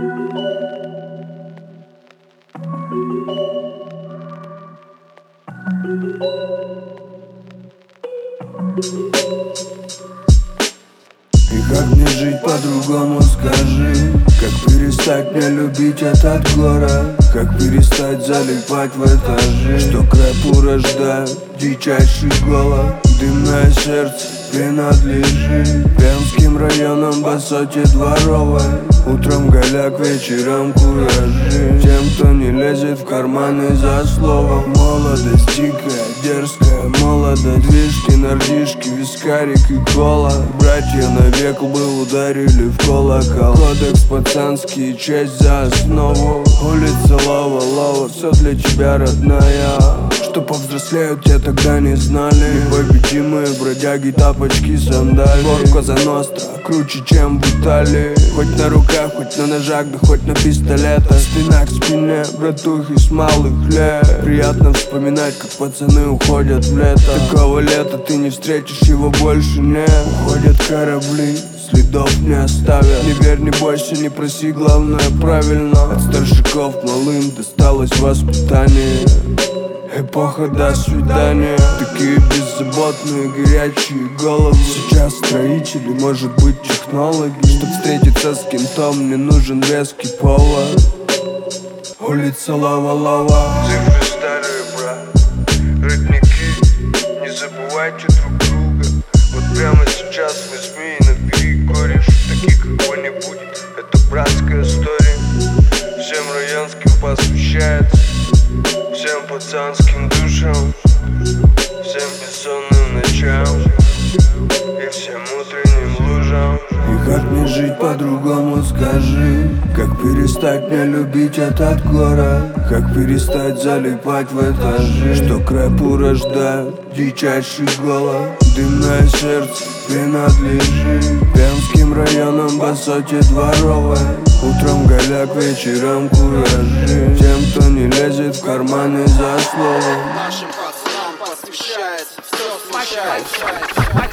И как мне жить по-другому, скажи? Как перестать не любить этот город? Как перестать залипать в этажи? Что к рэпу рождает дичайший голод? Дымное сердце принадлежит Пермским районам, басоте дворовой. Утром голяк, вечером куражи. Тем, кто не лезет в карманы за словом. Молодость дикая, дерзкая молодость. Движки, нардишки, вискарик и кола. Братья навек бы ударили в колокол. Кодекс пацанский, честь за основу. Улица Лава, все для тебя, родная. Что повзрослеют, те тогда не знали. Непобедимые бродяги, тапочки, сандали. Горко за ностра, круче, чем в Италии. Хоть на руках, хоть на ножах, да хоть на пистолетах. Спина к спине, братухи с малых лет. Приятно вспоминать, как пацаны уходят в лето. Такого лета ты не встретишь, его больше нет. Уходят корабли, следов не оставят. Не верь, не бойся, не проси, главное правильно. От старшиков к малым досталось воспитание. Эпоха до свидания. Такие беззаботные, горячие головы. Сейчас строители, может быть технологи. Чтоб встретиться с кем-то, мне нужен веский повод. Улица Лава. Цифры старые, брат, родники, не забывайте друг друга. Вот прямо сейчас возьми и набери кореш. Таких как его не будет, это братская история. Всем районским посвящается, всем пацанским душам, всем бессонным ночам и всем утренним лужам. И как мне жить по-другому, скажи? Как перестать не любить этот город? Как перестать залипать в этажи? Что к рэпу рождает дичайший голод? Дымное сердце принадлежит Пермским районам, басоте дворовой. Утром голяк, вечером куражи. Тем, кто не лезет в карманы за словом. Нашим пацанам посвящается, все смущается.